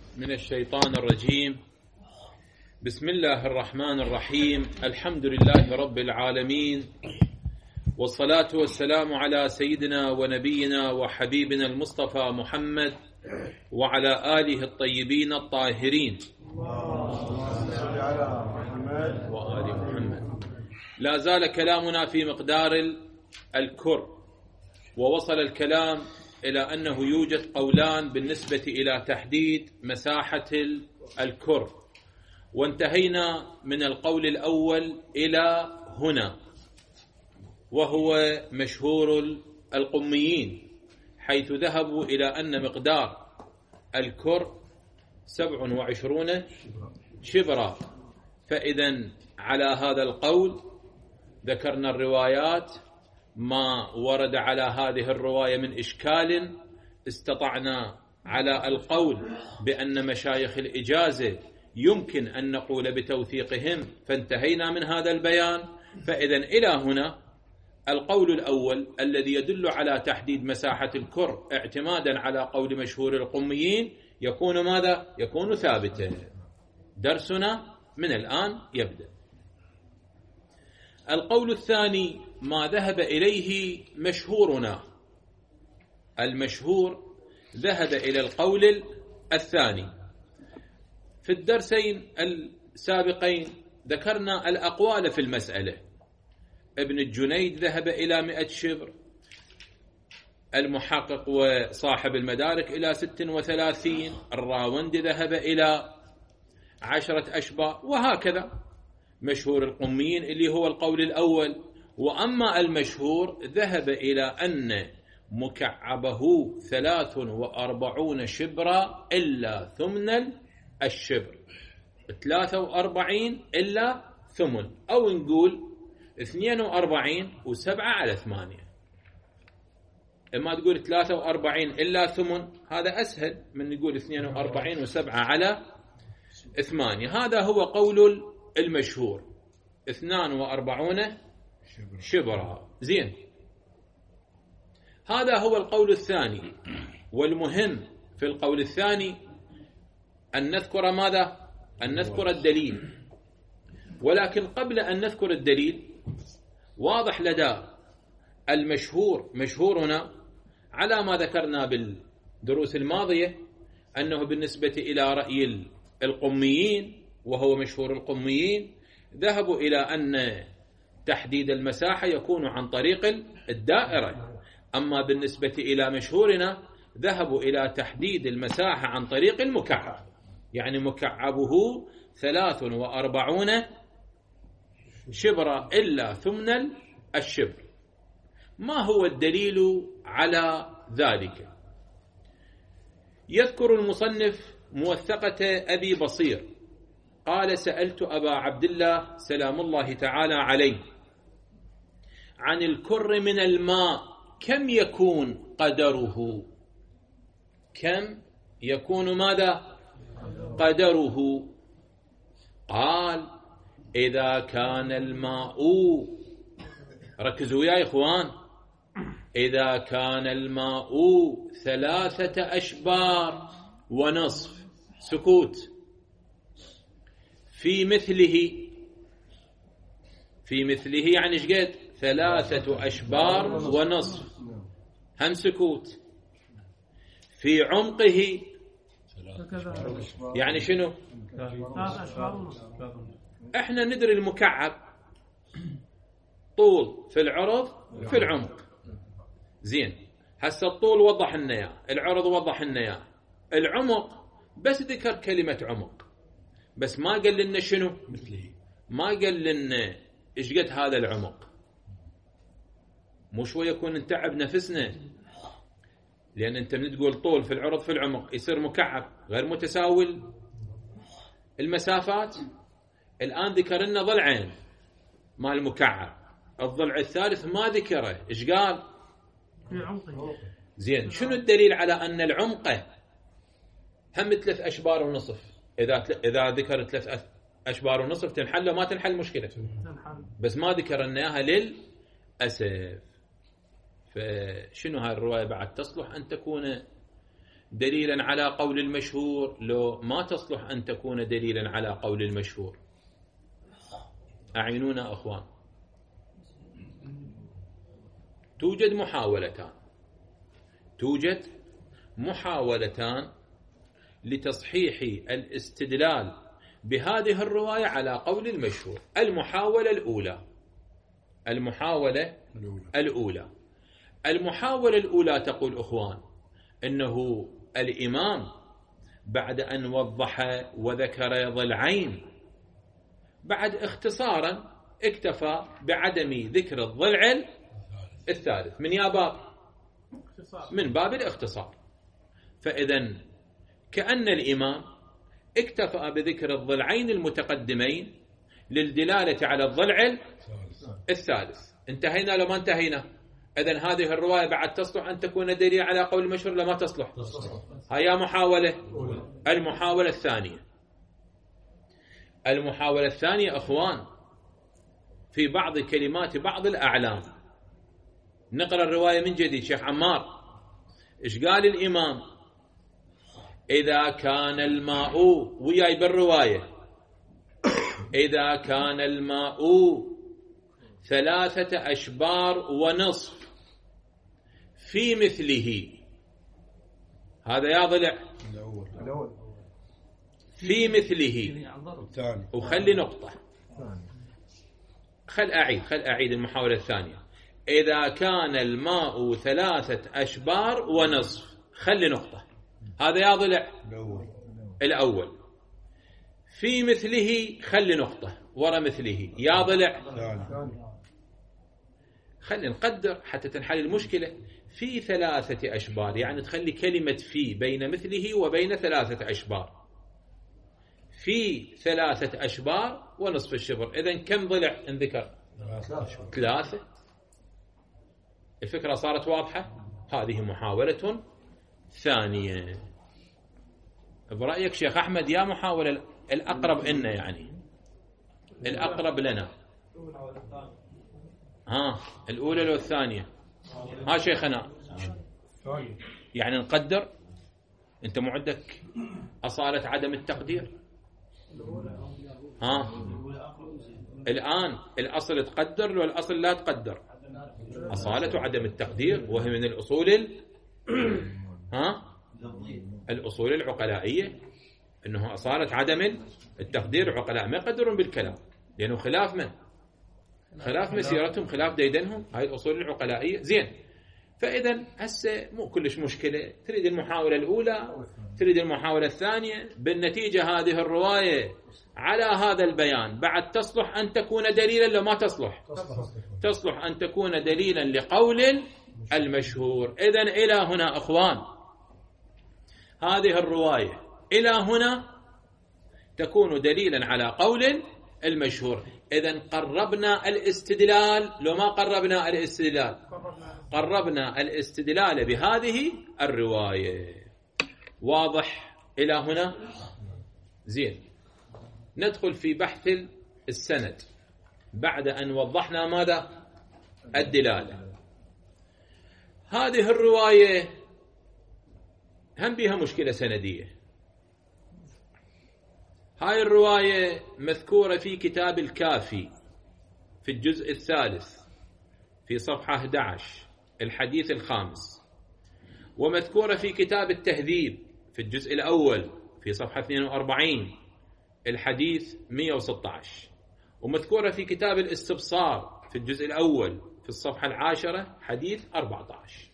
من الشيطان الرجيم. بسم الله الرحمن الرحيم. الحمد لله رب العالمين، والصلاة والسلام على سيدنا ونبينا وحبيبنا المصطفى محمد وعلى آله الطيبين الطاهرين وآل محمد. لا زال كلامنا في مقدار الكر، ووصل الكلام إلى أنه يوجد قولان بالنسبة إلى تحديد مساحة الكر، وانتهينا من القول الأول إلى هنا، وهو مشهور القميين، حيث ذهبوا إلى أن مقدار الكر 27 شبرا. فإذا على هذا القول ذكرنا الروايات، ما ورد على هذه الرواية من إشكال، استطعنا على القول بأن مشايخ الإجازة يمكن أن نقول بتوثيقهم، فانتهينا من هذا البيان. فإذا إلى هنا القول الأول الذي يدل على تحديد مساحة الكر اعتمادا على قول مشهور القميين يكون ماذا؟ يكون ثابتا. درسنا من الآن يبدأ. القول الثاني ما ذهب إليه مشهورنا. المشهور ذهب إلى القول الثاني. في الدرسين السابقين ذكرنا الأقوال في المسألة. ابن الجنيد ذهب إلى 100 شبر، المحقق وصاحب المدارك إلى 36، الراوندي ذهب إلى 10 أشبار، وهكذا مشهور القميين اللي هو القول الأول. وأما المشهور ذهب إلى أن مكعبه 43 شبرا إلا ثمن الشبر، 43 إلا ثمن، أو نقول 42 و7 على 8. إما تقول 43 إلا ثمن، هذا أسهل من نقول 42 و7 على 8. هذا هو قول المشهور، 42 شبرا. زين، هذا هو القول الثاني. والمهم في القول الثاني أن نذكر ماذا؟ أن نذكر الدليل. ولكن قبل أن نذكر الدليل، واضح لدى المشهور مشهورنا على ما ذكرنا بالدروس الماضية أنه بالنسبة إلى رأي القميين، وهو مشهور القميين، ذهبوا إلى أن تحديد المساحة يكون عن طريق الدائرة. أما بالنسبة إلى مشهورنا ذهبوا إلى تحديد المساحة عن طريق المكعب، يعني مكعبه 43 شبرا إلا ثمن الشبر. ما هو الدليل على ذلك؟ يذكر المصنف موثقة أبي بصير قال: سألت أبا عبد الله سلام الله تعالى عليه عن الكر من الماء كم يكون قدره؟ كم يكون ماذا؟ قدره. قال: إذا كان الماء، ركزوا يا إخوان، إذا كان الماء 3 أشبار ونصف، سكوت، في مثله يعني ايش قد؟ 3 أشبار ونصف، هم سكوت. في عمقه يعني شنو؟ 3 أشبار ونصف. احنا ندري المكعب طول في العرض في العمق. زين، هسه الطول وضح لنا اياه، العرض وضح لنا اياه، العمق بس ذكر كلمة عمق، بس ما قال لنا شنو مثله، ما قال لنا ايش قد هذا العمق. مو شوي يكون نتعب نفسنا، لأن أنت من تقول طول في العرض في العمق يصير مكعب غير متساوي المسافات. الآن ذكر لنا ضلعين مال المكعب، الضلع الثالث ما ذكره، إيش قال؟ في عمقه. زين، شنو الدليل على أن العمق هم 3 أشبار ونصف؟ إذا ذكر 3 أشبار ونصف تنحل ما تنحل مشكلة، بس ما ذكر لنا إياها للأسف. فشنو هاي الرواية بعد تصلح أن تكون دليلا على قول المشهور لو ما تصلح أن تكون دليلا على قول المشهور؟ أعينونا أخوان. توجد محاولتان لتصحيح الاستدلال بهذه الرواية على قول المشهور. المحاولة الأولى تقول أخوان إنه الإمام بعد أن وضح وذكر ضلعين بعد اختصارا اكتفى بعدم ذكر الضلع الثالث من باب الاختصار. فإذا كأن الإمام اكتفى بذكر الضلعين المتقدمين للدلالة على الضلع الثالث. انتهينا لما انتهينا؟ إذن هذه الرواية بعد تصلح أن تكون دليل على قول المشهور لما تصلح؟ هيا محاولة. المحاولة الثانية أخوان في بعض كلمات بعض الأعلام. نقرأ الرواية من جديد. شيخ عمار إيش قال الإمام؟ إذا كان الماء وياي بالرواية إذا كان الماء 3 أشبار ونصف في مثله. هذا يا ضلع في مثله. وخلي نقطة. خل أعيد المحاولة الثانية. إذا كان الماء 3 أشبار ونصف خلي نقطة. هذا يا ضلع الأول. في مثله خلي نقطة ورا مثله يا ضلع. خلي نقدر حتى تنحل المشكلة. في 3 أشبار يعني تخلي كلمة في بين مثله وبين 3 أشبار. في 3 أشبار ونصف الشبر. إذن كم ضلع انذكر؟ 3. الفكرة صارت واضحة. هذه محاولة ثانية. برأيك شيخ أحمد يا محاولة الأقرب إنا يعني الأقرب لنا؟ الأولى لو الثانية؟ شيخنا يعني نقدر. أنت معدك أصالة عدم التقدير. الآن الأصل تقدر لو الأصل لا تقدر؟ أصالة عدم التقدير وهي من الأصول الأصول العقلائية. أنه أصالة عدم التقدير. عقلاء ما يقدرون بالكلام لأنه خلاف مسيرتهم خلاف ديدنهم. هاي الأصول العقلائية. زين. فإذا هسه مو كلش مشكلة. تريد المحاولة الأولى تريد المحاولة الثانية. بالنتيجة هذه الرواية على هذا البيان بعد تصلح أن تكون دليلا لما تصلح؟ تصلح أن تكون دليلا لقول المشهور. إذن إلى هنا أخوان هذه الرواية إلى هنا تكون دليلا على قول المشهور. إذن قربنا الاستدلال لو ما قربنا الاستدلال؟ قربنا الاستدلال بهذه الرواية. واضح إلى هنا؟ زين. ندخل في بحث السند بعد أن وضحنا ماذا؟ الدلالة. هذه الرواية هم بها مشكلة سندية. هاي الرواية مذكورة في كتاب الكافي في الجزء 3 في صفحة 11 الحديث 5. ومذكورة في كتاب التهذيب في الجزء الأول في صفحة 42 الحديث 116. ومذكورة في كتاب الاستبصار في الجزء الأول في الصفحة 10 حديث 14.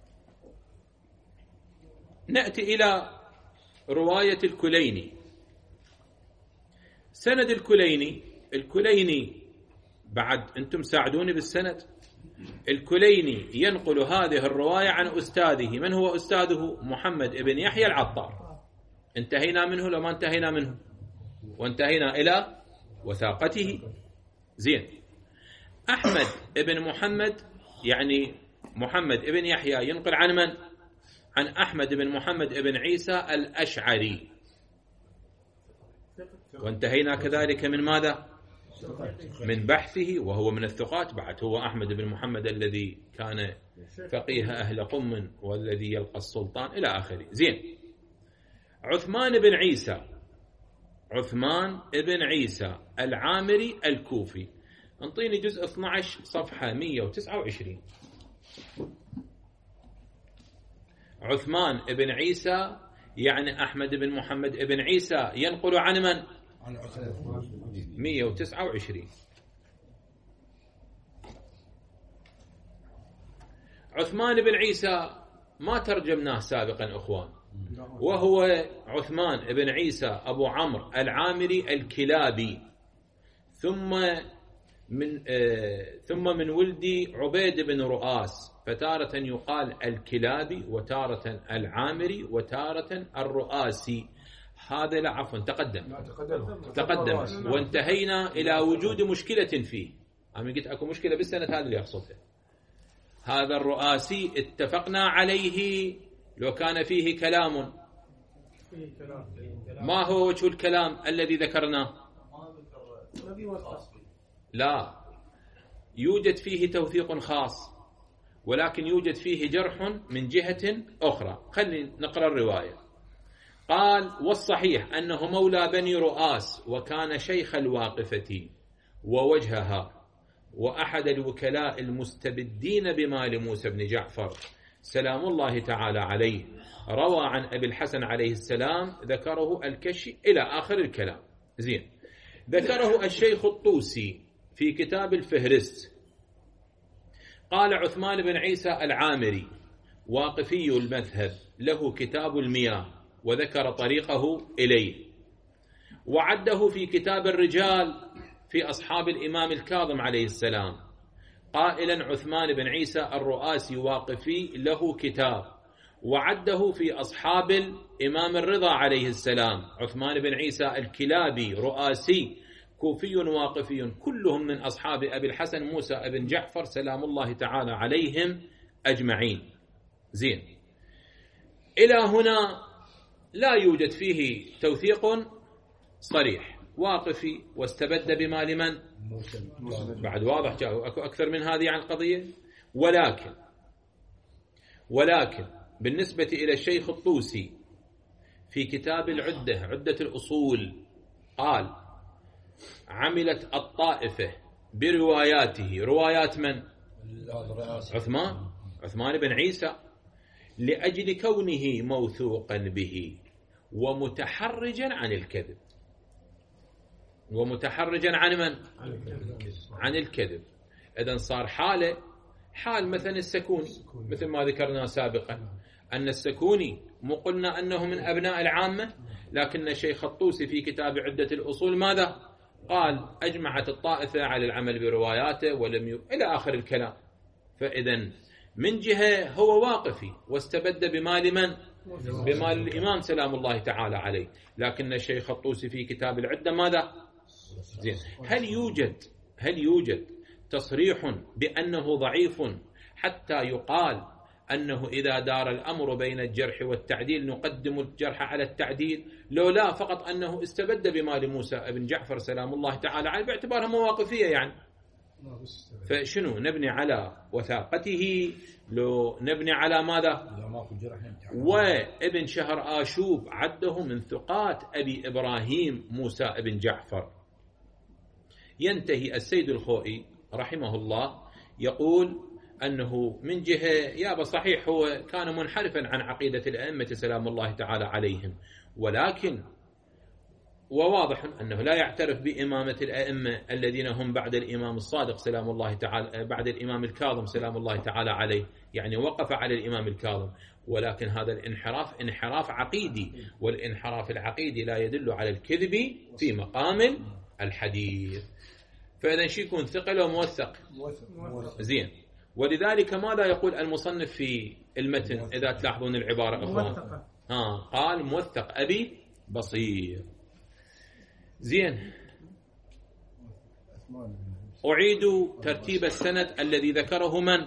نأتي إلى رواية الكليني. سند الكليني بعد أنتم ساعدوني بالسند. الكليني ينقل هذه الرواية عن أستاذه. من هو أستاذه؟ محمد ابن يحيى العطار. انتهينا منه لما انتهينا منه؟ وانتهينا إلى وثاقته. زين. أحمد ابن محمد يعني محمد ابن يحيى ينقل عن من؟ عن أحمد بن محمد ابن عيسى الأشعري. وانتهينا كذلك من ماذا؟ من بحثه وهو من الثقات بعد، هو أحمد بن محمد الذي كان فقيه أهل قم والذي يلقى السلطان إلى آخره. زين. عثمان بن عيسى العامري الكوفي، انطيني جزء 12 صفحة 129. عثمان بن عيسى يعني أحمد بن محمد بن عيسى ينقل عن من؟ عن عثمان. 129. عثمان بن عيسى ما ترجمناه سابقا أخوان، وهو عثمان بن عيسى أبو عمرو العامري الكلابي، ثم من ولد عبيد بن رؤاس، فتارة يقال الكلابي وتارة العامري وتارة الرؤاسي. هذا لا عفوا تقدم وانتهينا إلى وجود مشكلة فيه. أنا قلت أكو مشكلة بالسنة هذا اللي أقصدها. هذا الرؤاسي اتفقنا عليه لو كان فيه كلام. ما هو وجه الكلام الذي ذكرناه؟ لا يوجد فيه توثيق خاص، ولكن يوجد فيه جرح من جهة أخرى. خلينا نقرأ الرواية. قال: والصحيح أنه مولى بني رؤاس، وكان شيخ الواقفة ووجهها، وأحد الوكلاء المستبدين بمال موسى بن جعفر سلام الله تعالى عليه. روى عن أبي الحسن عليه السلام، ذكره الكشي إلى آخر الكلام. زين. ذكره الشيخ الطوسي في كتاب الفهرست. قال: عثمان بن عيسى العامري واقفي المذهب، له كتاب المياه، وذكر طريقه إليه، وعده في كتاب الرجال في أصحاب الإمام الكاظم عليه السلام، قائلا: عثمان بن عيسى الرؤاسي واقفي له كتاب، وعده في أصحاب الإمام الرضا عليه السلام عثمان بن عيسى الكلابي رؤاسي كوفي واقفي، كلهم من أصحاب أبي الحسن موسى بن جعفر سلام الله تعالى عليهم أجمعين. زين. إلى هنا لا يوجد فيه توثيق صريح. واقفي واستبد بمال من؟ بعد واضح، جاء أكثر من هذه عن القضية. ولكن بالنسبة إلى الشيخ الطوسي في كتاب العدة، عدة الأصول، قال: عملت الطائفة برواياته. روايات من؟ عثمان بن عيسى، لأجل كونه موثوقا به ومتحرجا عن الكذب. ومتحرجا عن من؟ عن الكذب. إذن صار حال مثلا السكوني، مثل ما ذكرنا سابقا أن السكوني مو قلنا أنه من أبناء العامة، لكن الشيخ الطوسي في كتاب عدة الأصول ماذا قال؟ أجمعت الطائفة على العمل برواياته إلى آخر الكلام. فإذن من جهة هو واقفي واستبد بمال من؟ بمال الإمام سلام الله تعالى عليه. لكن الشيخ الطوسي في كتاب العدة ماذا؟ زين. هل يوجد تصريح بأنه ضعيف حتى يقال أنه إذا دار الأمر بين الجرح والتعديل نقدم الجرح على التعديل؟ لو لا، فقط أنه استبد بمال موسى بن جعفر سلام الله تعالى عليه باعتبارها مواقفية يعني. فشنو نبني على وثاقته؟ لو نبني على ماذا؟ وابن شهر آشوب عده من ثقات أبي إبراهيم موسى بن جعفر. ينتهي السيد الخوئي رحمه الله يقول أنه من جهة يابا صحيح هو كان منحرفا عن عقيدة الأئمة سلام الله تعالى عليهم، ولكن وواضح أنه لا يعترف بإمامة الأئمة الذين هم بعد الإمام الصادق سلام الله تعالى، بعد الإمام الكاظم سلام الله تعالى عليه، يعني وقف على الإمام الكاظم. ولكن هذا الانحراف انحراف عقيدي، والانحراف العقيدي لا يدل على الكذب في مقام الحديث. فإذا شي يكون ثقل وموثق. زين. ولذلك ماذا يقول المصنف في المتن إذا تلاحظون العبارة أخوان؟ قال: موثق أبي بصير. زين. أعيد ترتيب السند الذي ذكره من؟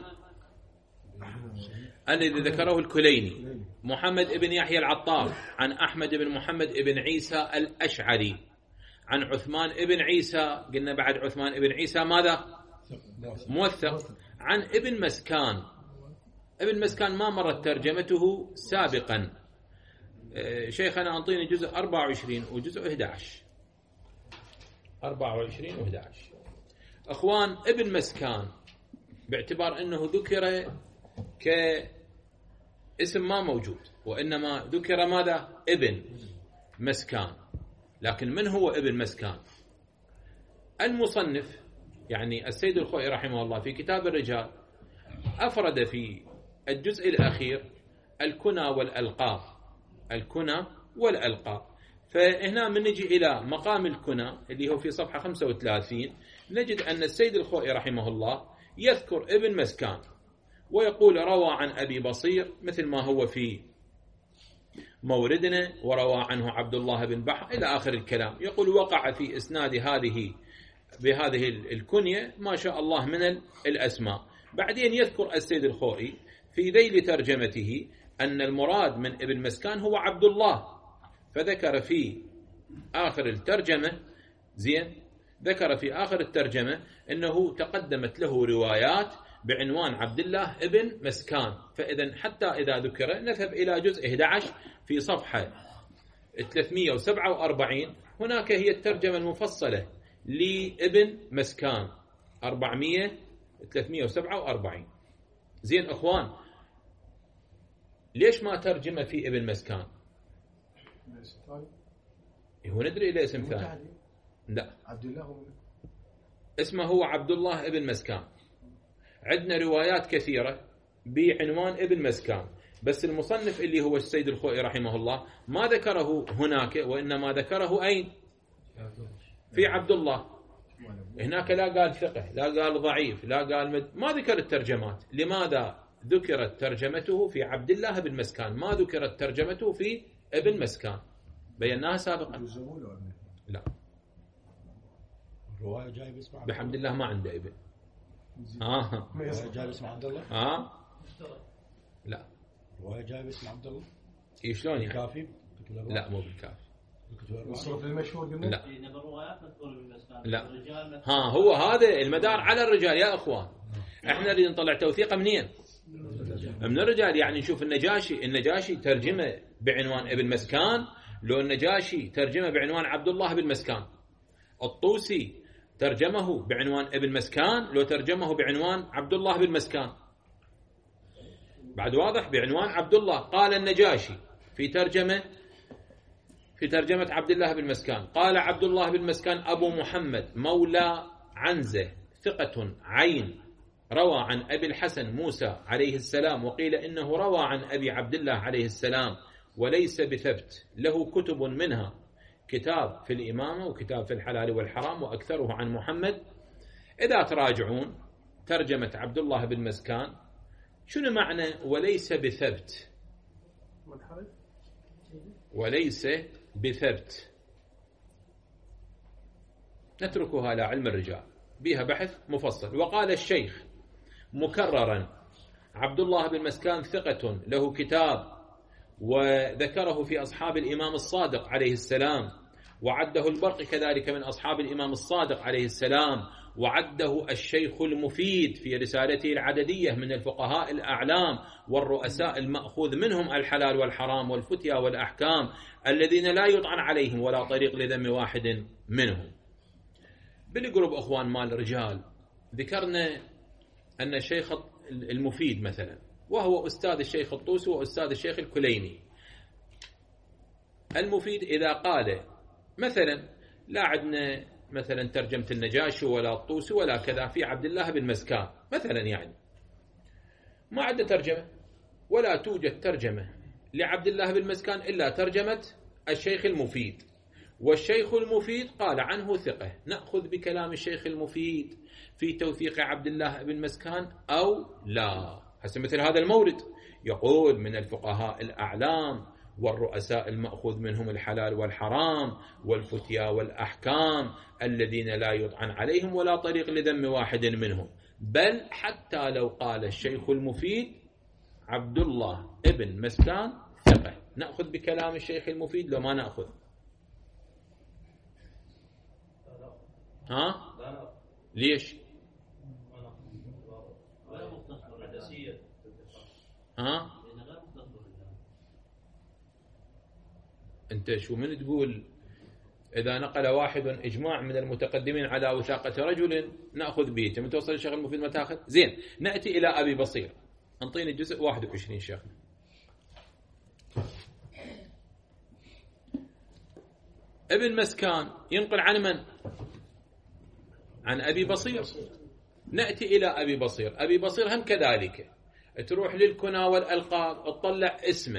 الذي ذكره الكليني. محمد بن يحيى العطار عن أحمد بن محمد بن عيسى الأشعري عن عثمان ابن عيسى، قلنا بعد عثمان ابن عيسى ماذا؟ موثق. عن ابن مسكان. ابن مسكان ما مرت ترجمته سابقا. شيخنا أنطيني جزء 24 وجزء 11. 24 و11. أخوان، ابن مسكان باعتبار أنه ذكر كاسم ما موجود، وإنما ذكر ماذا؟ ابن مسكان. لكن من هو ابن مسكان؟ المصنف يعني السيد الخوئي رحمه الله في كتاب الرجال أفرد في الجزء الأخير الكنى والألقاب. الكنى والألقاب. فهنا من نجي إلى مقام الكنى اللي هو في صفحة 35 نجد أن السيد الخوئي رحمه الله يذكر ابن مسكان ويقول روى عن أبي بصير مثل ما هو في موردنا، وروى عنه عبد الله بن بحر إلى آخر الكلام. يقول وقع في إسناد بهذه الكنية ما شاء الله من الأسماء. بعدين يذكر السيد الخوئي في ذيل ترجمته أن المراد من ابن مسكان هو عبد الله، فذكر في آخر الترجمة ذكر في آخر الترجمة أنه تقدمت له روايات بعنوان عبد الله ابن مسكان. فإذا حتى إذا ذكر نذهب إلى جزء 11 في صفحة 347. هناك هي الترجمة المفصلة لابن مسكان 347. أخوان، ليش ما ترجمة في ابن مسكان؟ هو ندري إلى اسم ثاني. لا، عبد الله اسمه هو عبد الله ابن مسكان. عندنا روايات كثيرة بعنوان ابن مسكان، بس المصنف اللي هو السيد الخوئي رحمه الله ما ذكره هناك، وإنما ذكره أين؟ في عبد الله. هناك لا قال ثقة، لا قال ضعيف، لا قال ما ذكر الترجمات. لماذا ذكرت ترجمته في عبد الله بن مسكان، ما ذكرت ترجمته في ابن مسكان؟ بيناها سابقا. لا، الرواية جاي باسم عبد بحمد الله ما عنده ابن. جاي باسم عبد الله. لا، الرواية جاي باسم عبد الله. شلون يعني؟ كافي؟ لا، مو بالكافي. الصوت المشهور قلنا. لا. هو هذا المدار على الرجال يا اخوان. احنا اللي نطلع توثيقه منين؟ من الرجال. يعني نشوف النجاشي ترجمه بعنوان ابن مسكان، لو النجاشي ترجمه بعنوان عبد الله بن مسكان. الطوسي ترجمه بعنوان ابن مسكان، لو ترجمه بعنوان عبد الله بن مسكان. بعد واضح بعنوان عبد الله. قال النجاشي في ترجمة عبد الله بن مسكان، قال عبد الله بن مسكان أبو محمد مولى عنزة ثقة عين، روى عن أبي الحسن موسى عليه السلام، وقيل إنه روى عن أبي عبد الله عليه السلام، وليس بثبت، له كتب منها كتاب في الإمامة وكتاب في الحلال والحرام، وأكثره عن محمد. إذا تراجعون ترجمة عبد الله بن مسكان شنو معنى وليس بثبت؟ وليس بثبت نتركها لعلم الرجال، بها بحث مفصل. وقال الشيخ مكررا عبد الله بن مسكان ثقة له كتاب، وذكره في أصحاب الإمام الصادق عليه السلام، وعده البرقي كذلك من أصحاب الإمام الصادق عليه السلام، وعده الشيخ المفيد في رسالته العددية من الفقهاء الأعلام والرؤساء المأخوذ منهم الحلال والحرام والفتيا والأحكام، الذين لا يطعن عليهم ولا طريق لذم واحد منهم. بالقرب أخوان مال رجال ذكرنا أن الشيخ المفيد مثلا، وهو أستاذ الشيخ الطوسي وأستاذ الشيخ الكليني. المفيد إذا قال مثلا لا عندنا مثلا ترجمة النجاشي ولا الطوسي ولا كذا في عبد الله بن مسكان مثلا، يعني ما عنده ترجمة، ولا توجد ترجمة لعبد الله بن مسكان إلا ترجمة الشيخ المفيد، والشيخ المفيد قال عنه ثقة، نأخذ بكلام الشيخ المفيد في توثيق عبد الله بن مسكان أو لا؟ هسه مثل هذا المورد يقول من الفقهاء الأعلام والرؤساء المأخوذ منهم الحلال والحرام والفتيا والأحكام، الذين لا يطعن عليهم ولا طريق لذم واحد منهم. بل حتى لو قال الشيخ المفيد عبد الله ابن مسكان ثقة، نأخذ بكلام الشيخ المفيد لو ما نأخذ؟ ها ليش؟ ها انت شو من تقول اذا نقل واحد اجماع من المتقدمين على وثاقة رجل ناخذ به، كم توصل الشيخ المفيد ما تاخذ؟ زين، ناتي الى ابي بصير، انطيني الجزء 21 شيخ. ابن مسكان ينقل عن من؟ عن ابي بصير. ناتي الى ابي بصير. ابي بصير هم كذلك، تروح للكنى والالقاب تطلع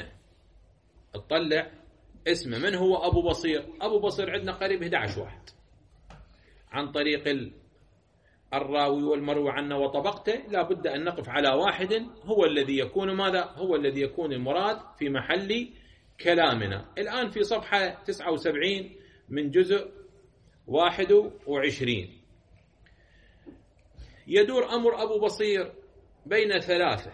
اسمه. من هو ابو بصير؟ ابو بصير عندنا قريب 11 واحد عن طريق الراوي والمروي عنه وطبقته، لا بد ان نقف على واحد هو الذي يكون ماذا؟ هو الذي يكون المراد في محل كلامنا. الان في صفحه 79 من جزء 21. يدور امر ابو بصير بين ثلاثه: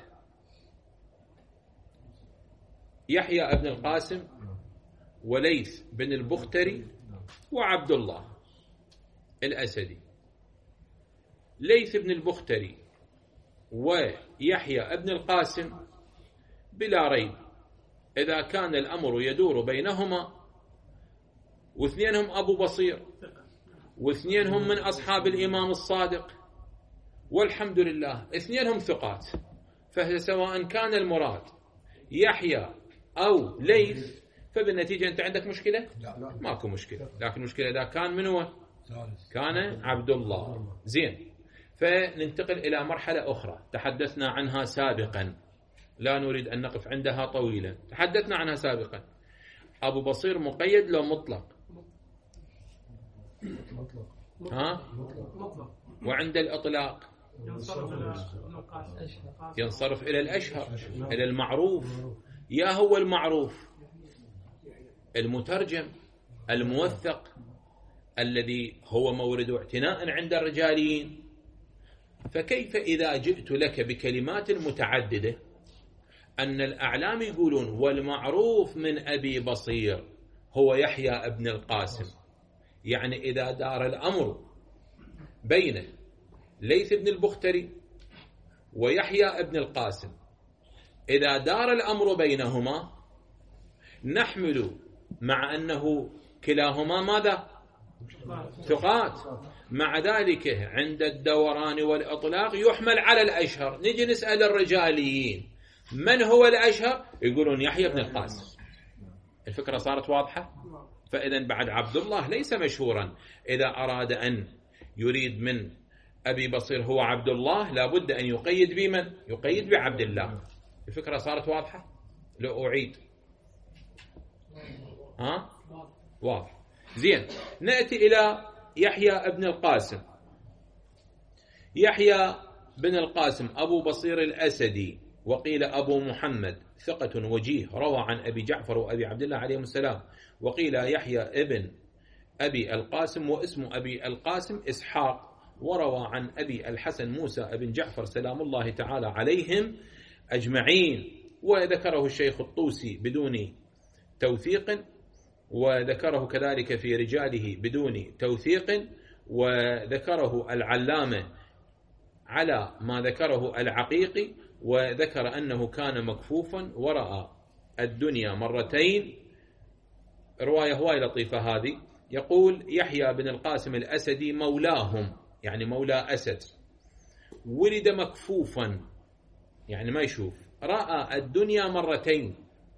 يحيى ابن القاسم، وليث بن البختري، وعبد الله الأسدي. ليث بن البختري ويحيى ابن القاسم بلا ريب إذا كان الأمر يدور بينهما، واثنينهم أبو بصير، واثنينهم من أصحاب الإمام الصادق، والحمد لله اثنينهم ثقات، فسواء كان المراد يحيى أو ليث فبالنتيجة أنت عندك مشكلة؟ ماكو مشكلة. لكن المشكلة إذا كان من هو؟ كان عبد الله. زين، فننتقل إلى مرحلة أخرى تحدثنا عنها سابقا، لا نريد أن نقف عندها طويلا. تحدثنا عنها سابقا. أبو بصير مقيد لو مطلق؟ ها؟ وعند الإطلاق ينصرف إلى الأشهر، إلى المعروف. يا هو المعروف المترجم الموثق الذي هو مورد اعتناء عند الرجاليين. فكيف إذا جئت لك بكلمات متعددة أن الأعلام يقولون والمعروف من أبي بصير هو يحيى ابن القاسم، يعني إذا دار الأمر بين ليث بن البختري ويحيى ابن القاسم، إذا دار الأمر بينهما نحمل مع أنه كلاهما ماذا؟ ثقات، مع ذلك عند الدوران والإطلاق يحمل على الأشهر. نجي نسأل الرجاليين من هو الأشهر؟ يقولون يحيى بن القاسم. الفكرة صارت واضحة؟ فإذا بعد عبد الله ليس مشهورا. إذا أراد أن يريد من أبي بصير هو عبد الله لابد أن يقيد بمن؟ يقيد بعبد الله. الفكرة صارت واضحة؟ لو أعيد ها؟ واضح. زين، نأتي إلى يحيى ابن القاسم. يحيى بن القاسم أبو بصير الأسدي، وقيل أبو محمد، ثقة وجيه، روى عن أبي جعفر وأبي عبد الله عليهم السلام. وقيل يحيى ابن أبي القاسم، واسم أبي القاسم إسحاق، وروى عن أبي الحسن موسى ابن جعفر سلام الله تعالى عليهم أجمعين. وذكره الشيخ الطوسي بدون توثيق، وذكره كذلك في رجاله بدون توثيق، وذكره العلامة على ما ذكره العقيقي، وذكر أنه كان مكفوفا ورأى الدنيا مرتين. رواية هواي لطيفة هذه. يقول يحيى بن القاسم الأسدي مولاهم، يعني مولى أسد، ولد مكفوفا يعني ما يشوف، رأى الدنيا مرتين.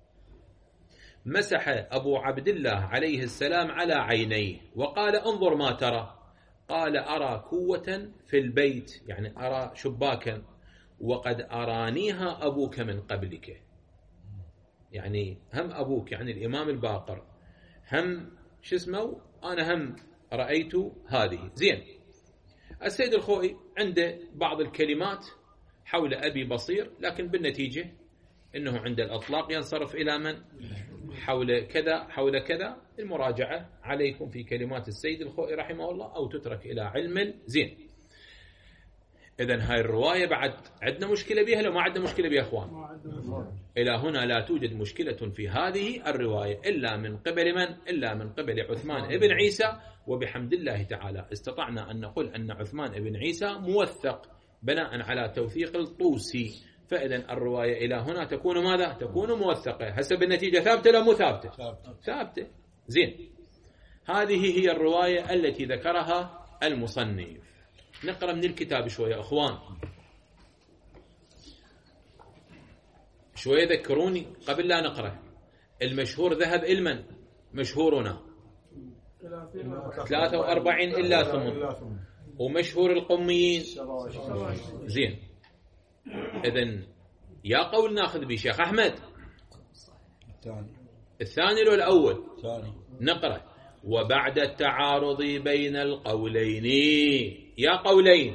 مسح أبو عبد الله عليه السلام على عينيه وقال انظر ما ترى. قال أرى كوة في البيت، يعني أرى شباكا، وقد أرانيها أبوك من قبلك، يعني هم أبوك يعني الإمام الباقر، هم شو اسمه، أنا هم رأيت هذه. زين، السيد الخوئي عنده بعض الكلمات حول أبي بصير، لكن بالنتيجة إنه عند الأطلاق ينصرف إلى من؟ حول كذا حول كذا. المراجعة عليكم في كلمات السيد الخوئي رحمه الله، أو تترك إلى علم. زين، إذن هاي الرواية بعد عندنا مشكلة بها لو ما عندنا مشكلة بها أخوان؟ إلى هنا لا توجد مشكلة في هذه الرواية إلا من قبل من؟ إلا من قبل عثمان ابن عيسى. وبحمد الله تعالى استطعنا أن نقول أن عثمان ابن عيسى موثق بناء على توثيق الطوسي. فإذا الرواية إلى هنا تكون ماذا؟ تكون موثقة. حسب النتيجة ثابتة لا مو ثابتة؟ ثابتة. زين، هذه هي الرواية التي ذكرها المصنف. نقرأ من الكتاب شوية أخوان، شوية ذكروني قبل لا نقرأ. المشهور ذهب إلمن مشهورنا 43 إلا 8، ومشهور القميين زين. إذن يا قول ناخذ به شيخ أحمد الثاني لو الأول؟ نقرأ وبعد التعارض بين القولين، يا قولين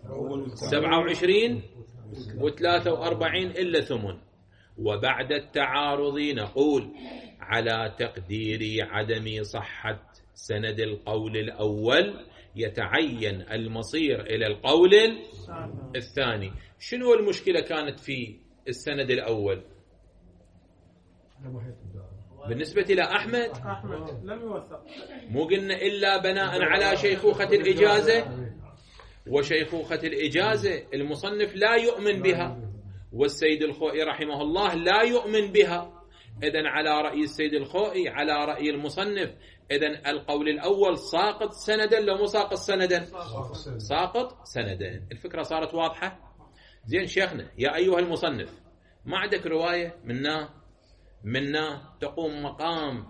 27 و43 إلا 8. وبعد التعارض نقول على تقدير عدم صحة سند القول الأول يتعين المصير إلى القول الثاني. شنو المشكلة كانت في السند الأول بالنسبة إلى أحمد؟ لم يوثق، مو قلنا إلا بناء على شيخوخة الإجازة، وشيخوخة الإجازة المصنف لا يؤمن بها، والسيد الخوئي رحمه الله لا يؤمن بها. إذن على رأي السيد الخوئي، على رأي المصنف، إذن القول الأول ساقط سندا لو مو ساقط سندا؟ ساقط سندا. الفكرة صارت واضحة؟ زين شيخنا يا أيها المصنف، ما عندك رواية منا تقوم مقام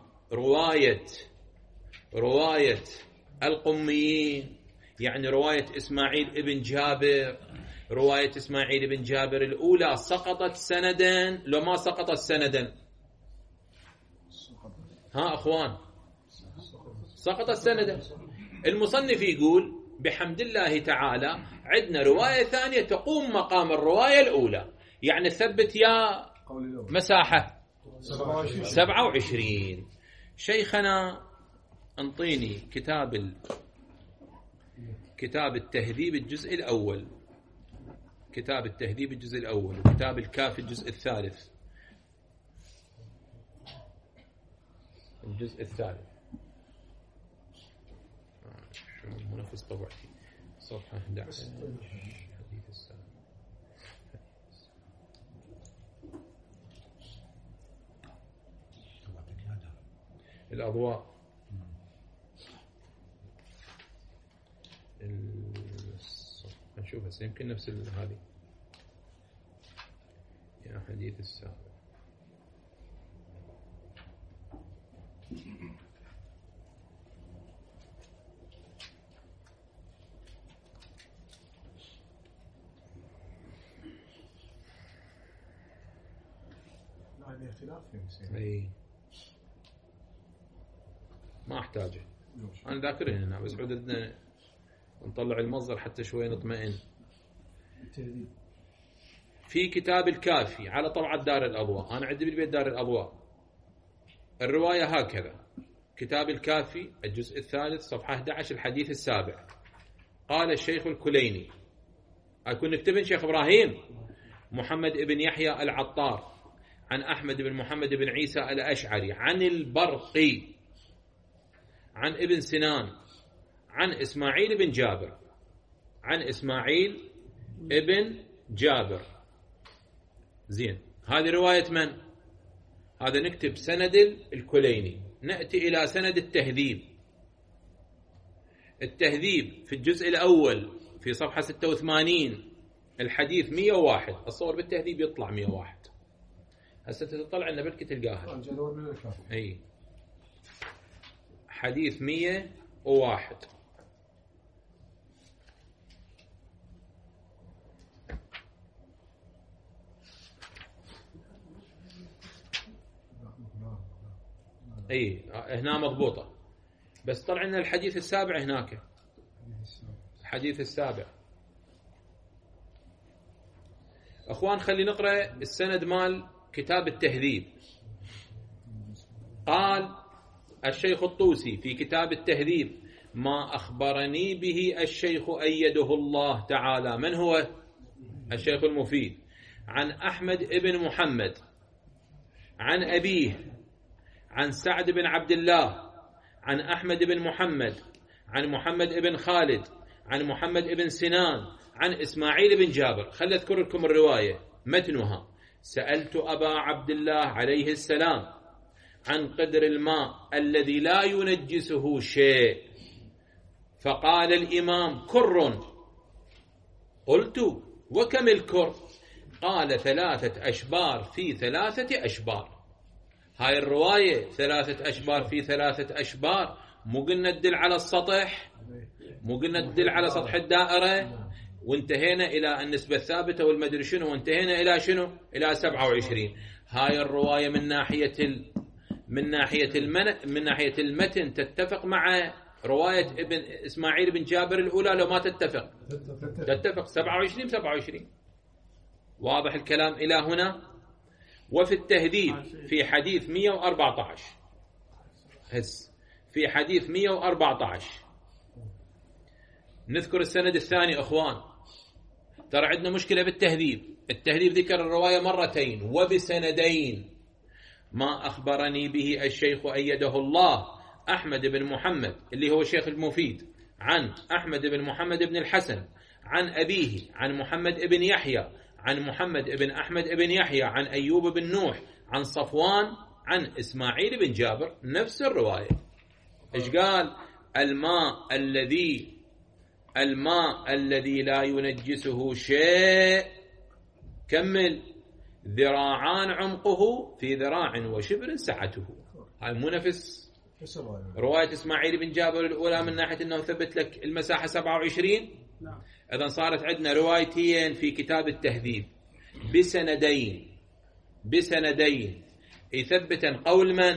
رواية القميين، يعني رواية إسماعيل ابن جابر، رواية إسماعيل بن جابر الأولى سقطت سندا لو ما سقطت سندا؟ ها أخوان سقطت سندا. المصنف يقول بحمد الله تعالى عندنا رواية ثانية تقوم مقام الرواية الأولى، يعني ثبت يا مساحة 27. شيخنا انطيني كتاب التهذيب الجزء الأول، كتاب التهذيب الجزء الأول، وكتاب الكافي الجزء الثالث، الجزء الثالث منافس طبعتي صفحة 11 حديث السابع. الأضواء نشوف هسه يمكن نفس هذه يا حديث السابع. اي ما احتاجه، انا ذاكره هنا بس بدنا نطلع المصدر حتى شوي نطمئن. في كتاب الكافي على طبعة دار الأضواء، أنا عندي بالبيت دار الأضواء الرواية هكذا: كتاب الكافي الجزء الثالث صفحة 11 الحديث السابع. قال الشيخ الكليني، أكون نكتبن شيخ إبراهيم محمد بن يحيى العطار عن أحمد بن محمد بن عيسى الأشعري عن البرقي عن ابن سنان عن إسماعيل بن جابر، عن إسماعيل ابن جابر. زين، هذه رواية من؟ هذا نكتب سند الكليني. نأتي إلى سند التهذيب. التهذيب في الجزء الأول في صفحة 86 الحديث 101. الصور بالتهذيب يطلع 101. هسه تطلع لنا بلكي تلقاها. اي حديث 101. اي هنا مضبوطة، بس طلع لنا الحديث السابع هناك. الحديث السابع اخوان خلي نقرأ السند مال كتاب التهذيب. قال الشيخ الطوسي في كتاب التهذيب: ما أخبرني به الشيخ أيده الله تعالى. من هو الشيخ المفيد؟ عن أحمد ابن محمد عن أبيه عن سعد بن عبد الله عن أحمد بن محمد عن محمد بن خالد عن محمد بن سنان عن إسماعيل بن جابر. خل أذكر لكم الرواية متنها: سألت أبا عبد الله عليه السلام عن قدر الماء الذي لا ينجسه شيء، فقال الإمام: كر. قلت: وكم الكر؟ قال: 3 أشبار في 3 أشبار. هاي الرواية 3 أشبار في 3 أشبار، مو قلنا تدل على السطح، مو قلنا تدل على سطح الدائرة، وانتهينا إلى النسبة الثابتة والمدري شنو، وانتهينا إلى شنو؟ إلى 27. هاي الرواية من ناحية المتن تتفق مع رواية ابن إسماعيل بن جابر الأولى، لو ما تتفق 27 27. واضح الكلام إلى هنا؟ وفي التهذيب في حديث 114 في حديث 114 نذكر السند الثاني. أخوان ترى عندنا مشكلة بالتهذيب. التهذيب ذكر الرواية مرتين وبسندين: ما أخبرني به الشيخ أيده الله أحمد بن محمد اللي هو شيخ المفيد عن أحمد بن محمد بن الحسن عن أبيه عن محمد بن يحيى عن محمد بن أحمد بن يحيى عن أيوب بن نوح عن صفوان عن إسماعيل بن جابر. نفس الرواية. إيش قال؟ الماء الذي لا ينجسه شيء، كمل: ذراعان عمقه في ذراع وشبر سعته. هاي مو نفس رواية إسماعيل بن جابر الأولى من ناحية أنه ثبت لك المساحة 27؟ إذن صارت عندنا روايتين في كتاب التهذيب بسندين يثبتن قول من؟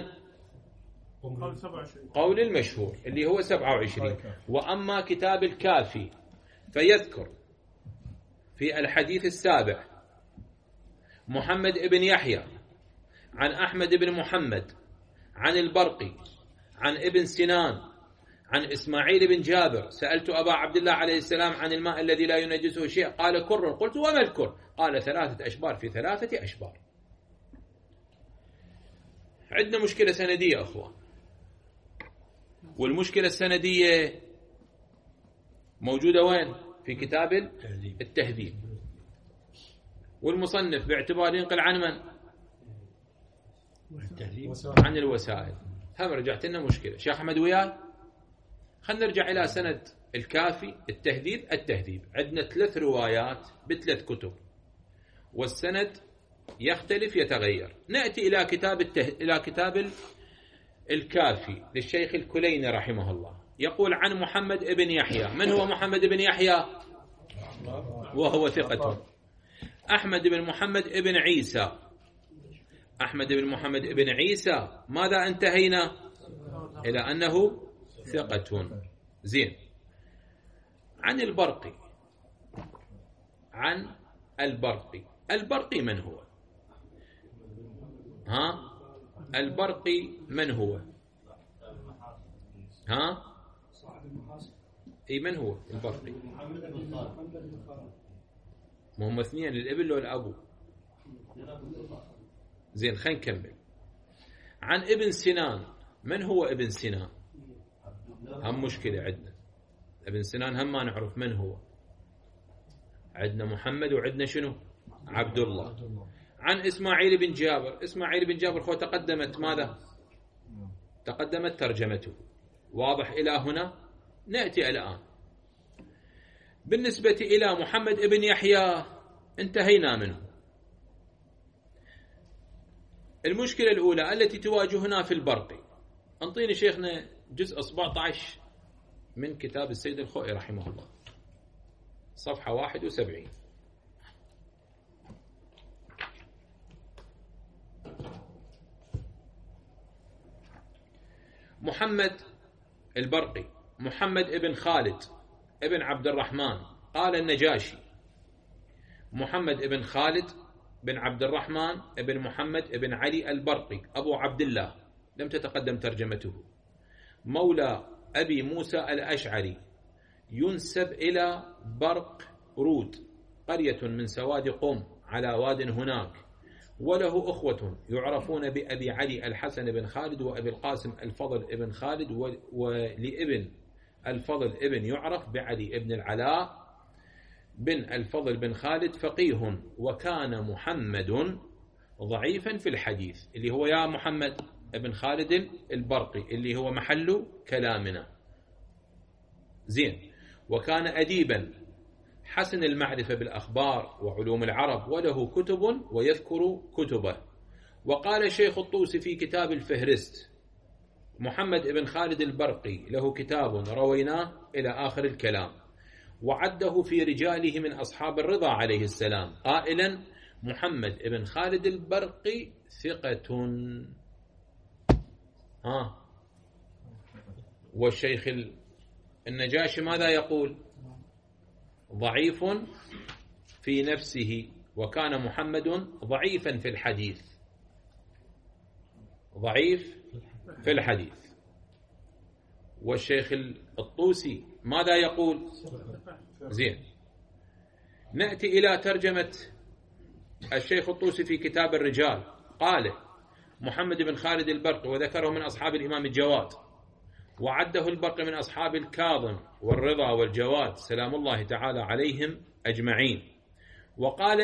قول المشهور اللي هو 27. وأما كتاب الكافي فيذكر في الحديث السابع محمد بن يحيى عن أحمد بن محمد عن البرقي عن ابن سنان عن إسماعيل بن جابر: سألت أبا عبد الله عليه السلام عن الماء الذي لا ينجسه شيء، قال: كر. قلت: وما الكر؟ قال: 3 أشبار في 3 أشبار. عندنا مشكلة سندية أخوان، والمشكلة السندية موجودة وين؟ في كتاب التهذيب. والمصنف باعتبار ينقل عن من؟ عن الوسائل. هم رجعت لنا مشكلة. شيخ أحمد وياي، خلينا نرجع إلى سند الكافي التهذيب. عندنا 3 روايات ب3 كتب، والسند يختلف يتغير. نأتي إلى كتاب الكافي للشيخ الكليني رحمه الله، يقول عن محمد بن يحيى. من هو محمد بن يحيى؟ وهو ثقة. أحمد بن محمد بن عيسى. أحمد بن محمد بن عيسى ماذا انتهينا؟ إلى أنه ثقة. زين. عن البرقي. البرقي من هو؟ البرقي من هو؟ من هو البرقي؟ هم 2 للابن والابو. زين، خلينا نكمل. عن ابن سنان. من هو ابن سنان؟ هم مشكلة عندنا. ابن سنان هم ما نعرف من هو. عندنا محمد وعندنا شنو؟ عبد الله. عن إسماعيل بن جابر. إسماعيل بن جابر تقدمت ماذا؟ تقدمت ترجمته. واضح إلى هنا؟ نأتي الآن بالنسبة إلى محمد بن يحيى انتهينا منه. المشكلة الأولى التي تواجهنا في البرقي. انطيني شيخنا جزء 17 من كتاب السيد الخوئي رحمه الله، صفحة 71. محمد البرقي محمد ابن خالد ابن عبد الرحمن. قال النجاشي: محمد ابن خالد بن عبد الرحمن ابن محمد ابن علي البرقي أبو عبد الله، لم تتقدم ترجمته، مولى أبي موسى الأشعري، ينسب إلى برق رود، قرية من سواد قم على واد هناك، وله أخوة يعرفون بأبي علي الحسن بن خالد وأبي القاسم الفضل بن خالد، ولابن الفضل ابن يعرف بعلي بن العلاء بن الفضل بن خالد فقيه، وكان محمد ضعيفا في الحديث، اللي هو يا محمد بن خالد البرقي اللي هو محل كلامنا. زين. وكان أديبا حسن المعرفة بالأخبار وعلوم العرب، وله كتب ويذكر كتبه. وقال شيخ الطوسي في كتاب الفهرست: محمد بن خالد البرقي له كتاب رويناه إلى آخر الكلام، وعده في رجاله من أصحاب الرضا عليه السلام، قائلا: محمد بن خالد البرقي ثقة. والشيخ النجاشي ماذا يقول؟ ضعيف في نفسه، وكان محمد ضعيفا في الحديث، ضعيف في الحديث. والشيخ الطوسي ماذا يقول؟ زين. نأتي إلى ترجمة الشيخ الطوسي في كتاب الرجال. قال: محمد بن خالد البرقي، وذكره من أصحاب الإمام الجواد، وعده البرقي من أصحاب الكاظم والرضا والجواد سلام الله تعالى عليهم أجمعين. وقال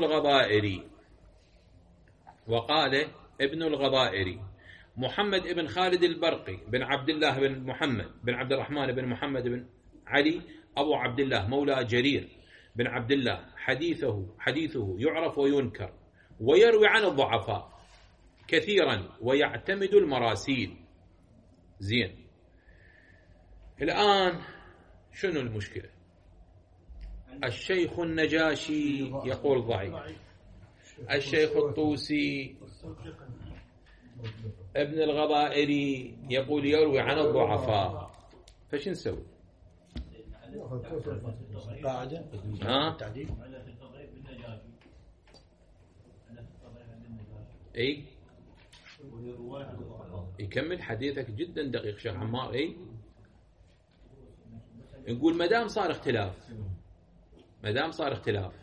ابن الغضائري محمد بن خالد البرقي بن عبد الله بن محمد بن عبد الرحمن بن محمد بن علي أبو عبد الله مولى جرير بن عبد الله، حديثه يعرف وينكر، ويروي عن الضعفاء كثيرا، ويعتمد المراسيل. زين. الآن شنو المشكلة؟ الشيخ النجاشي يقول ضعيف، الشيخ الطوسي، ابن الغضائري يقول يروي عن الضعفاء، فش نسوي؟ قاعدة اي يكمل حديثك جدا دقيق شيخ عمار. اي نقول مدام صار اختلاف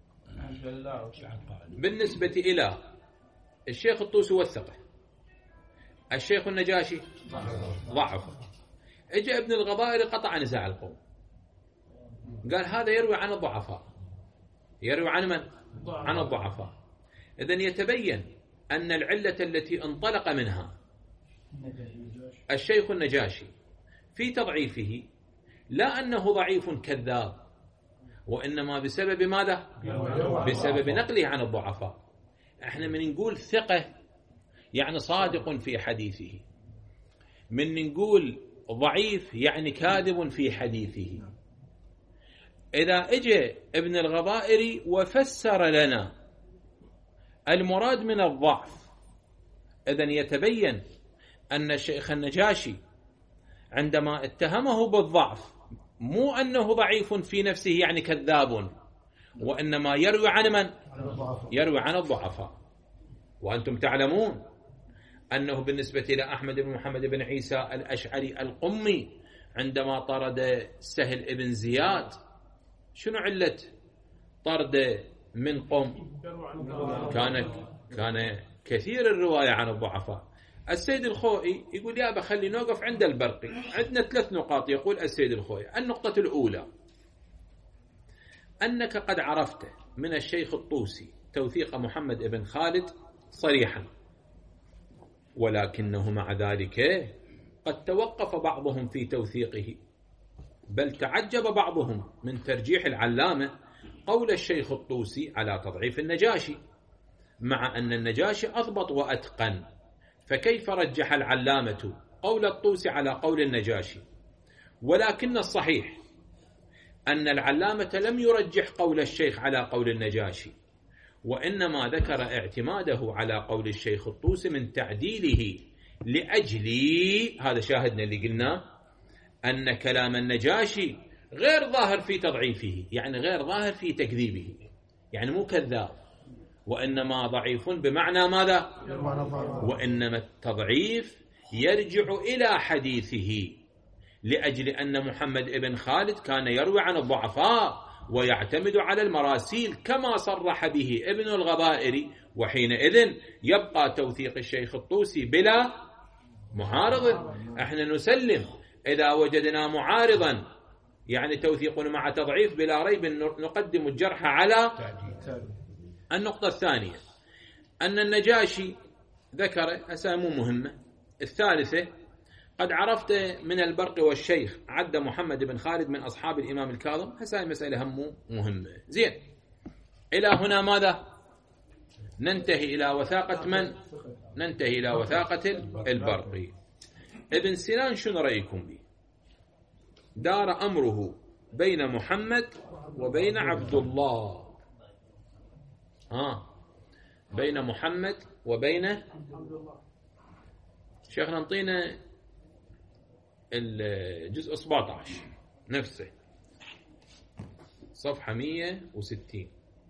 بالنسبة إلى الشيخ الطوسي وثقه، الشيخ النجاشي ضعفه، اجى ابن الغضائري قطع نزاع القوم، قال هذا يروي عن الضعفاء. يروي عن من؟ عن الضعفاء. إذن يتبين أن العلة التي انطلق منها الشيخ النجاشي في تضعيفه لا أنه ضعيف كذاب، وإنما بسبب ماذا؟ بسبب نقله عن الضعفاء. احنا من نقول ثقة يعني صادق في حديثه، من نقول ضعيف يعني كاذب في حديثه. إذا اجى ابن الغضائري وفسر لنا المراد من الضعف، إذن يتبين أن الشيخ النجاشي عندما اتهمه بالضعف مو أنه ضعيف في نفسه يعني كذاب، وإنما يروي عن من؟ يروي عن الضعفاء. وأنتم تعلمون أنه بالنسبة إلى أحمد بن محمد بن عيسى الأشعري القمي عندما طرد سهل ابن زياد، شنو علة طرد من قم؟ كان كثير الرواية عن الضعفاء. السيد الخوئي يقول يا بخلي نوقف عند البرقي، عندنا 3 نقاط. يقول السيد الخوئي: النقطة الأولى أنك قد عرفت من الشيخ الطوسي توثيق محمد بن خالد صريحا، ولكنه مع ذلك قد توقف بعضهم في توثيقه، بل تعجب بعضهم من ترجيح العلامة قول الشيخ الطوسي على تضعيف النجاشي، مع أن النجاشي أضبط وأتقن، فكيف رجح العلامة قول الطوسي على قول النجاشي؟ ولكن الصحيح أن العلامة لم يرجح قول الشيخ على قول النجاشي، وإنما ذكر اعتماده على قول الشيخ الطوسي من تعديله لأجل هذا شاهدنا اللي قلنا أن كلام النجاشي غير ظاهر في تضعيفه، يعني غير ظاهر في تكذيبه، يعني مو كذاب، وإنما ضعيف بمعنى ماذا؟ وإنما التضعيف يرجع إلى حديثه، لأجل أن محمد بن خالد كان يروي عن الضعفاء، ويعتمد على المراسيل كما صرح به ابن الغضائري، وحينئذ يبقى توثيق الشيخ الطوسي بلا معارض. احنا نسلم إذا وجدنا معارضا يعني توثيق مع تضعيف بلا ريب نقدم الجرح على. النقطة الثانية أن النجاشي ذكر أسامي مهمة. الثالثة قد عرفت من البرق والشيخ عد محمد بن خالد من أصحاب الإمام الكاظم. هسه مسألة هم مهمة. زين، إلى هنا ماذا ننتهي؟ إلى وثاقة من؟ ننتهي إلى وثاقة البرقي. ابن سنان شنو رأيكم به؟ دار أمره بين محمد وبين عبد الله. بين محمد وبين شيخنا انطينا الجزء 17 نفسه صفحة 160.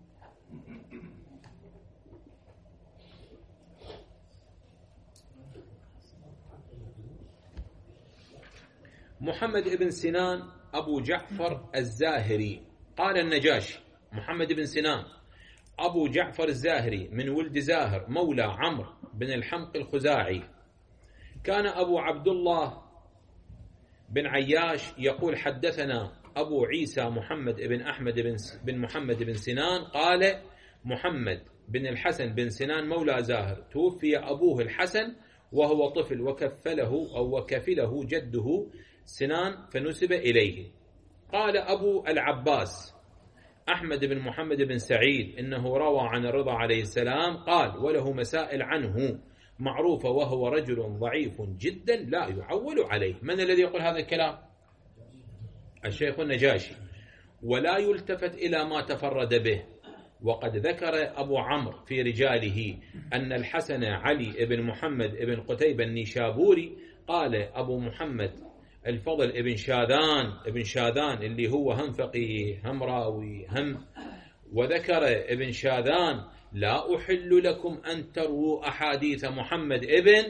محمد بن سنان أبو جعفر الزاهري. قال النجاشي محمد بن سنان أبو جعفر الزاهري من ولد زاهر مولى عمرو بن الحمق الخزاعي. كان أبو عبد الله بن عياش يقول حدثنا أبو عيسى محمد بن أحمد بن محمد بن سنان قال محمد بن الحسن بن سنان مولى زاهر توفي أبوه الحسن وهو طفل وكفله جده سنان فنسب إليه. قال أبو العباس أحمد بن محمد بن سعيد إنه روى عن الرضا عليه السلام قال وله مسائل عنه معروفة وهو رجل ضعيف جدا لا يعول عليه. من الذي يقول هذا الكلام؟ الشيخ النجاشي. ولا يلتفت إلى ما تفرد به. وقد ذكر أبو عمرو في رجاله أن الحسن علي بن محمد بن قتيبة النيشابوري قال أبو محمد الفضل ابن شاذان اللي هو هم فقيه هم راوي هم. وذكر ابن شاذان لا أحل لكم أن تروا أحاديث محمد ابن.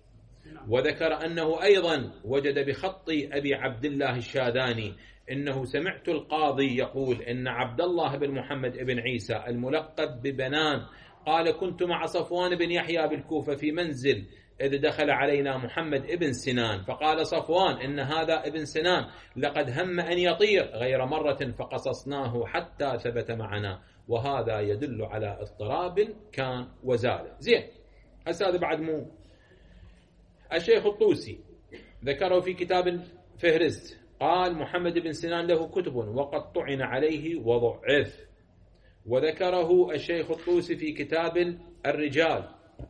وذكر أنه أيضا وجد بخط أبي عبد الله الشاذاني إنه سمعت القاضي يقول إن عبد الله بن محمد بن عيسى الملقب ببنان قال كنت مع صفوان بن يحيى بالكوفة في منزل إذ دخل علينا محمد ابن سنان فقال صفوان إن هذا ابن سنان لقد هم أن يطير غير مرة فقصصناه حتى ثبت معنا وهذا يدل على اضطراب كان وزال. زين، هذا بعد مو الشيخ الطوسي ذكره في كتاب الفهرست قال محمد بن سنان له كتب وقد طعن عليه وضعف. وذكره الشيخ الطوسي في كتاب الرجال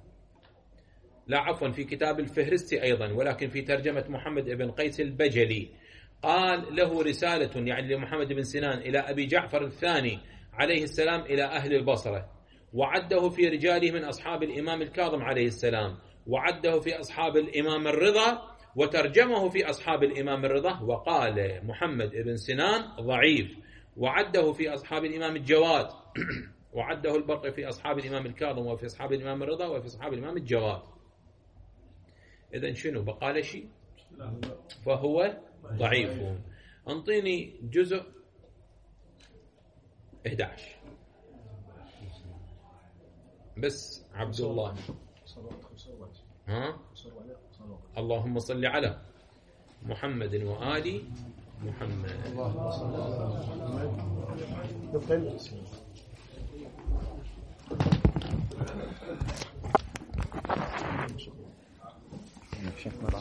في كتاب الفهرستي أيضا ولكن في ترجمة محمد بن قيس البجلي قال له رسالة يعني لمحمد بن سنان إلى أبي جعفر الثاني عليه السلام إلى أهل البصرة. وعده في رجاله من أصحاب الإمام الكاظم عليه السلام وعده في أصحاب الإمام الرضا وترجمه في أصحاب الإمام الرضا وقال محمد بن سنان ضعيف. وعده في أصحاب الإمام الجواد وعده البرق في أصحاب الإمام الكاظم وفي أصحاب الإمام الرضا وفي أصحاب الإمام الجواد. إذن شنو بقى شيء فهو ضعيف. انطيني جزء 11 بس عبد الله. اللهم صل على محمد وآل محمد. شيخنا